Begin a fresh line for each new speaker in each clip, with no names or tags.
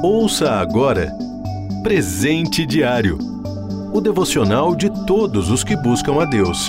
Ouça agora Presente Diário, o devocional de todos os que buscam a Deus.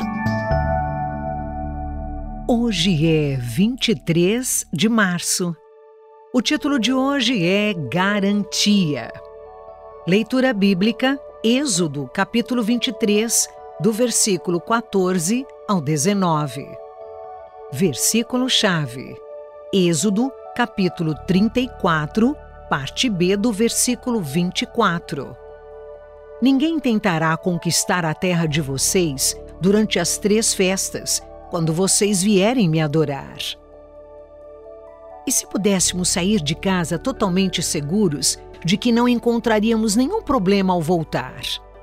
Hoje é 23 de março. O título de hoje é Garantia. Leitura bíblica, Êxodo, capítulo 23, do versículo 14 ao 19. Versículo-chave. Êxodo, capítulo 34, parte B do versículo 24. Ninguém tentará conquistar a terra de vocês durante as 3 festas, quando vocês vierem me adorar. E se pudéssemos sair de casa totalmente seguros de que não encontraríamos nenhum problema ao voltar?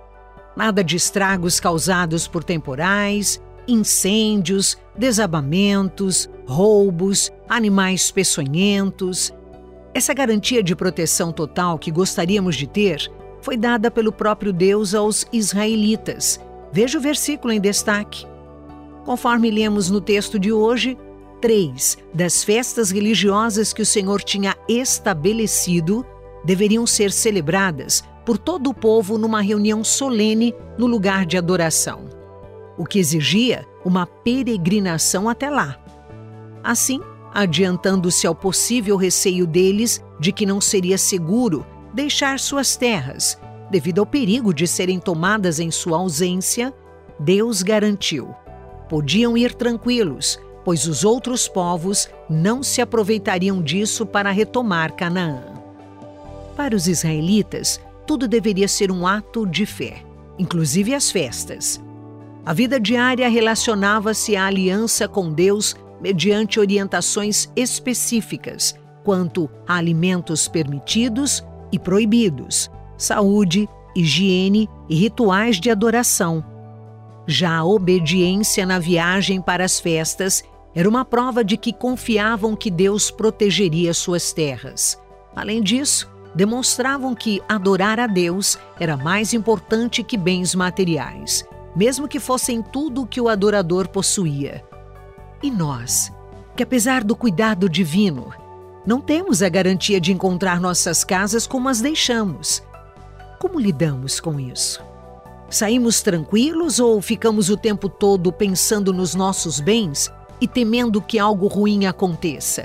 Nada de estragos causados por temporais, incêndios, desabamentos, roubos, animais peçonhentos. Essa garantia de proteção total que gostaríamos de ter foi dada pelo próprio Deus aos israelitas. Veja o versículo em destaque. Conforme lemos no texto de hoje, 3 das festas religiosas que o Senhor tinha estabelecido deveriam ser celebradas por todo o povo numa reunião solene no lugar de adoração, o que exigia uma peregrinação até lá. Assim, adiantando-se ao possível receio deles de que não seria seguro deixar suas terras, devido ao perigo de serem tomadas em sua ausência, Deus garantiu: podiam ir tranquilos, pois os outros povos não se aproveitariam disso para retomar Canaã. Para os israelitas, tudo deveria ser um ato de fé, inclusive as festas. A vida diária relacionava-se à aliança com Deus mediante orientações específicas quanto a alimentos permitidos e proibidos, saúde, higiene e rituais de adoração. Já a obediência na viagem para as festas era uma prova de que confiavam que Deus protegeria suas terras. Além disso, demonstravam que adorar a Deus era mais importante que bens materiais, mesmo que fossem tudo o que o adorador possuía. E nós, que apesar do cuidado divino, não temos a garantia de encontrar nossas casas como as deixamos. Como lidamos com isso? Saímos tranquilos ou ficamos o tempo todo pensando nos nossos bens e temendo que algo ruim aconteça?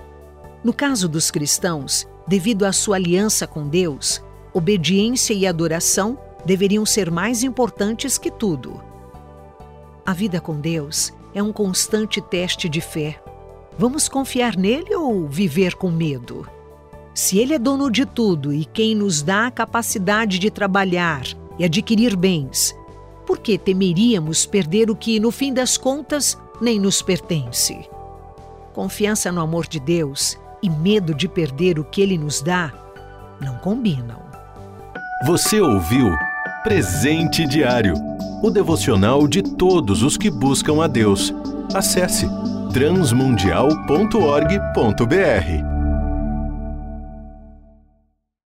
No caso dos cristãos, devido à sua aliança com Deus, obediência e adoração deveriam ser mais importantes que tudo. A vida com Deus é um constante teste de fé. Vamos confiar nele ou viver com medo? Se ele é dono de tudo e quem nos dá a capacidade de trabalhar e adquirir bens, por que temeríamos perder o que, no fim das contas, nem nos pertence? Confiança no amor de Deus e medo de perder o que ele nos dá não combinam.
Você ouviu Presente Diário, o devocional de todos os que buscam a Deus. Acesse transmundial.org.br.